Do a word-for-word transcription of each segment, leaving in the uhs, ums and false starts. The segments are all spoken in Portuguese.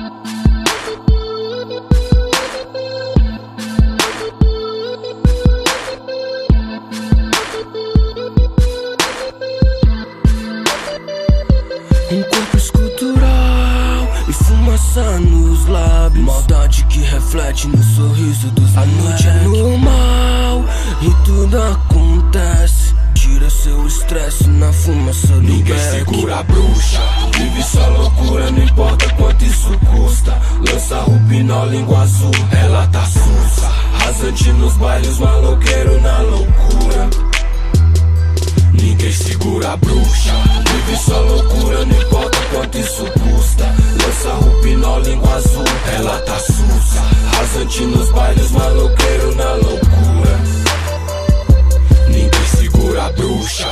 Um corpo escultural e fumaça nos lábios, maldade que reflete no sorriso dos moleques. A noite é normal e tudo acontece. Tira seu estresse na fumaça do Ninguém beck. segura a bruxa, vive só loucura, não importa quanto isso custa. Lança rupinol, língua azul, ela tá sussa. Rasante nos bailes, maloqueiro na loucura. Ninguém segura a bruxa, vive só loucura, não importa quanto isso custa. Lança rupinol, língua azul, ela tá sussa. Rasante nos bailes, maloqueiro na loucura. Ninguém segura a bruxa.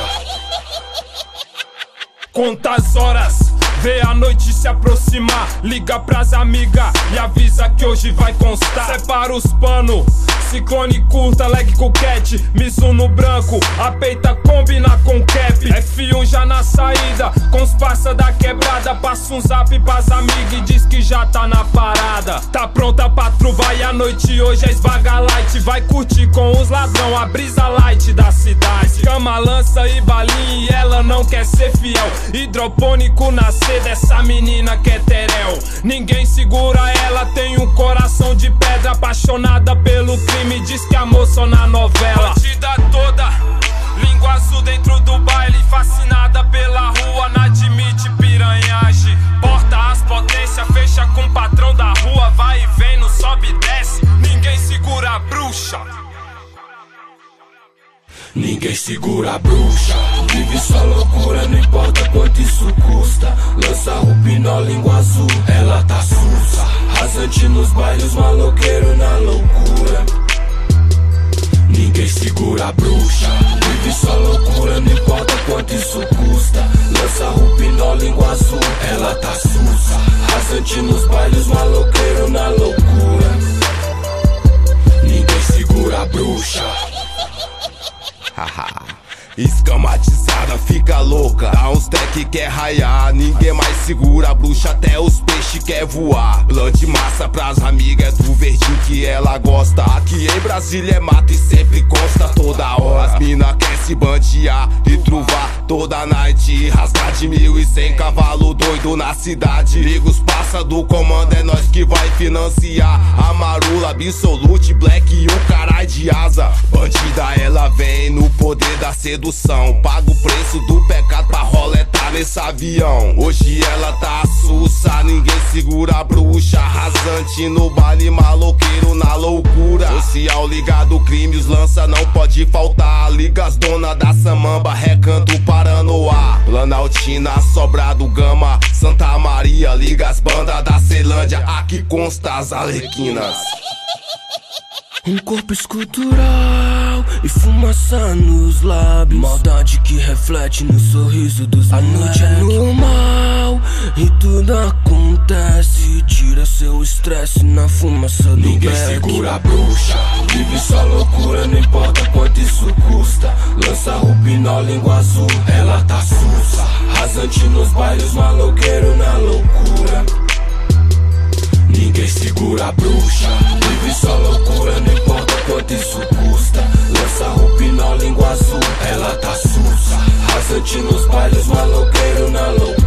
Conta as horas, vê a noite se aproximar. Liga pras amigas e avisa que hoje vai constar. Separa os pano, ciclone curta, leg coquete, Mizuno branco, a peita combina com cap. F um já na saída, com os parça da quebrada. Passa um zap pras amigas e diz que já tá na parada. Tá pronta pra truvar e a noite hoje é esvaga light. Vai curtir com os ladrão, a brisa light da cidade. Cama, lança e balinha e ela não quer ser fiel. Hidropônico nascer dessa menina que é terel. Ninguém segura ela, tem um coração de pedra. Apaixonada pelo crime, diz que amou só na novela. Bandida toda, língua azul dentro do baile. Fascinada pela rua, não admite piranhagem. Porta as potências, fecha com o patrão da rua. Vai e vem, no sobe e desce. Ninguém segura a bruxa. Ninguém segura a bruxa, vive só loucura, não importa quanto isso custa. Lança rupinol, língua azul, ela tá sussa. Rasante nos bailes, maloqueiro na loucura. Ninguém segura a bruxa, vive só loucura, não importa quanto isso custa. Lança rupinol, língua azul, ela tá sussa. Rasante nos bailes, maloqueiro na loucura. Ninguém segura a bruxa. Haha, escamatizada, fica louca. Dá uns tec quer raiar. Ninguém mais segura a bruxa, até os peixes quer voar. Plante massa pras amigas, é do verdinho que ela gosta. Aqui em Brasília é mato e sempre consta toda hora. As mina quer se bantear e truvar toda night. Rasgar de mil e cem cavalo doido na cidade. Liga os passa do comando, é nós que vai financiar. A marula, absolute, black e o carai de asa. Bandida ela vem no poder da sedução. Paga o preço do pecado pra roletar nesse avião. Hoje ela tá sussa, ninguém segura a bruxa. Rasante no baile, maloqueiro na loucura. Social ligado, crime, os lança não pode faltar. Liga as dona da samamba, Recanto, Paranoá. Planaltina, Sobrado, Gama, Santa Maria. Liga as bandas da Ceilândia, aqui consta as arlequinas. Um corpo escultural e fumaça nos lábios, maldade que reflete no sorriso dos moleques. A noite é normal e tudo acontece. Tira seu estresse na fumaça do beck. Ninguém segura a bruxa, vive só loucura, não importa quanto isso custa. Lança rupinol, língua azul, ela tá sussa. Rasante nos bailes, maloqueiro na loucura. Ninguém segura a bruxa, vive só loucura, não importa quanto isso custa. Lança rupinol, língua azul, ela tá sussa. Rasante nos bailes, maloqueiro na loucura.